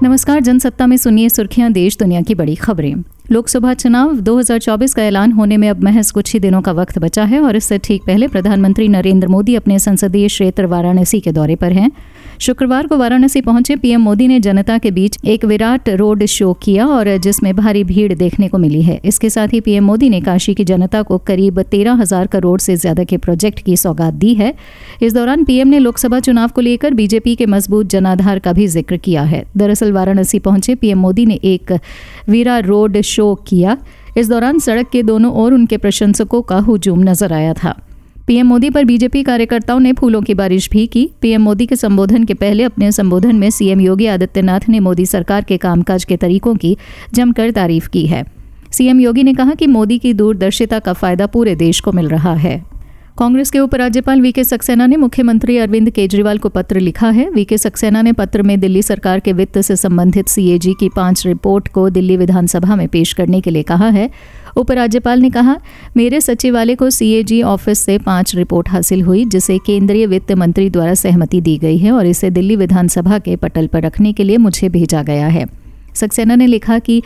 नमस्कार, जनसत्ता में सुनिए सुर्खियां देश दुनिया की बड़ी खबरें। लोकसभा चुनाव 2024 का ऐलान होने में अब महज कुछ ही दिनों का वक्त बचा है और इससे ठीक पहले प्रधानमंत्री नरेंद्र मोदी अपने संसदीय क्षेत्र वाराणसी के दौरे पर हैं। शुक्रवार को वाराणसी पहुंचे पीएम मोदी ने जनता के बीच एक विराट रोड शो किया और जिसमें भारी भीड़ देखने को मिली है। इसके साथ ही पीएम मोदी ने काशी की जनता को करीब 13,000 करोड़ से ज्यादा के प्रोजेक्ट की सौगात दी है। इस दौरान पीएम ने लोकसभा चुनाव को लेकर बीजेपी के मजबूत जनाधार का भी जिक्र किया है। दरअसल वाराणसी पहुंचे पीएम मोदी ने एक विराट रोड शो किया। इस दौरान सड़क के दोनों ओर उनके प्रशंसकों का हुजूम नजर आया था। पीएम मोदी पर बीजेपी कार्यकर्ताओं ने फूलों की बारिश भी की। पीएम मोदी के संबोधन के पहले अपने संबोधन में सीएम योगी आदित्यनाथ ने मोदी सरकार के कामकाज के तरीकों की जमकर तारीफ की है। सीएम योगी ने कहा कि मोदी की दूरदर्शिता का फायदा पूरे देश को मिल रहा है। कांग्रेस के उपराज्यपाल वीके सक्सेना ने मुख्यमंत्री अरविंद केजरीवाल को पत्र लिखा है। वीके सक्सेना ने पत्र में दिल्ली सरकार के वित्त से संबंधित सीएजी की 5 रिपोर्ट को दिल्ली विधानसभा में पेश करने के लिए कहा है। उपराज्यपाल ने कहा, मेरे सचिवालय को सीएजी ऑफिस से 5 रिपोर्ट हासिल हुई जिसे केंद्रीय वित्त मंत्री द्वारा सहमति दी गई है और इसे दिल्ली विधानसभा के पटल पर रखने के लिए मुझे भेजा गया है। सक्सेना ने लिखा कि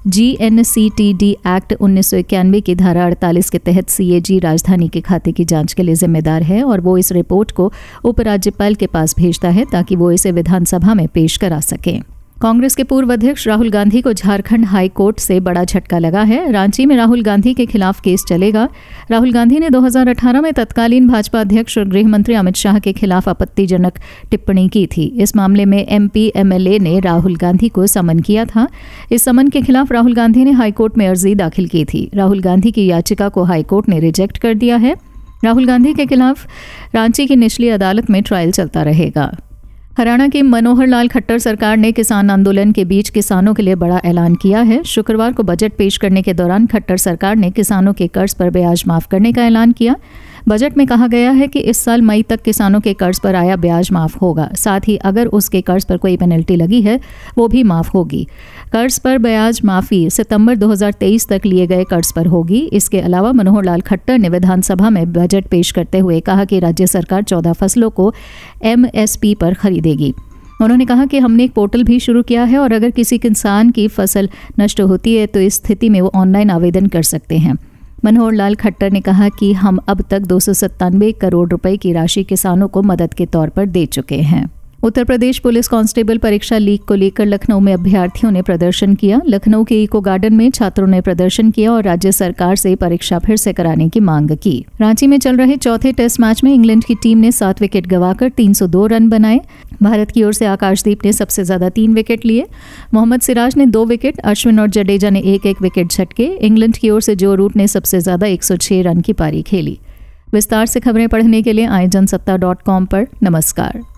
GNCTD एक्ट 1991 की धारा 48 के तहत सीएजी राजधानी के खाते की जांच के लिए जिम्मेदार है और वो इस रिपोर्ट को उपराज्यपाल के पास भेजता है ताकि वो इसे विधानसभा में पेश करा सकें। कांग्रेस के पूर्व अध्यक्ष राहुल गांधी को झारखंड हाई कोर्ट से बड़ा झटका लगा है। रांची में राहुल गांधी के खिलाफ केस चलेगा। राहुल गांधी ने 2018 में तत्कालीन भाजपा अध्यक्ष और गृह मंत्री अमित शाह के खिलाफ आपत्तिजनक टिप्पणी की थी। इस मामले में MP MLA ने राहुल गांधी को समन किया था। इस समन के खिलाफ राहुल गांधी ने हाईकोर्ट में अर्जी दाखिल की थी। राहुल गांधी की याचिका को हाईकोर्ट ने रिजेक्ट कर दिया है। राहुल गांधी के खिलाफ रांची की निचली अदालत में ट्रायल चलता रहेगा। हरियाणा की मनोहर लाल खट्टर सरकार ने किसान आंदोलन के बीच किसानों के लिए बड़ा ऐलान किया है। शुक्रवार को बजट पेश करने के दौरान खट्टर सरकार ने किसानों के कर्ज पर ब्याज माफ करने का ऐलान किया। बजट में कहा गया है कि इस साल मई तक किसानों के कर्ज पर आया ब्याज माफ होगा। साथ ही अगर उसके कर्ज पर कोई पेनल्टी लगी है वो भी माफ होगी। कर्ज पर ब्याज माफी सितंबर 2023 तक लिए गए कर्ज पर होगी। इसके अलावा मनोहर लाल खट्टर ने विधानसभा में बजट पेश करते हुए कहा कि राज्य सरकार 14 फसलों को MSP पर खरीदेगी। उन्होंने कहा कि हमने एक पोर्टल भी शुरू किया है और अगर किसी किसान की फसल नष्ट होती है तो इस स्थिति में वो ऑनलाइन आवेदन कर सकते हैं। मनोहर लाल खट्टर ने कहा कि हम अब तक 297 करोड़ रुपए की राशि किसानों को मदद के तौर पर दे चुके हैं। उत्तर प्रदेश पुलिस कांस्टेबल परीक्षा लीक को लेकर लखनऊ में अभ्यर्थियों ने प्रदर्शन किया। लखनऊ के इको गार्डन में छात्रों ने प्रदर्शन किया और राज्य सरकार से परीक्षा फिर से कराने की मांग की। रांची में चल रहे चौथे टेस्ट मैच में इंग्लैंड की टीम ने 7 विकेट गंवाकर 302 रन बनाए। भारत की ओर से आकाशदीप ने सबसे ज्यादा 3 विकेट लिए। मोहम्मद सिराज ने 2 विकेट, अश्विन और जडेजा ने 1-1 विकेट झटके। इंग्लैंड की ओर से जो रूट ने सबसे ज्यादा 106 रन की पारी खेली। विस्तार से खबरें पढ़ने के लिए आए जनसत्ता.com पर। नमस्कार।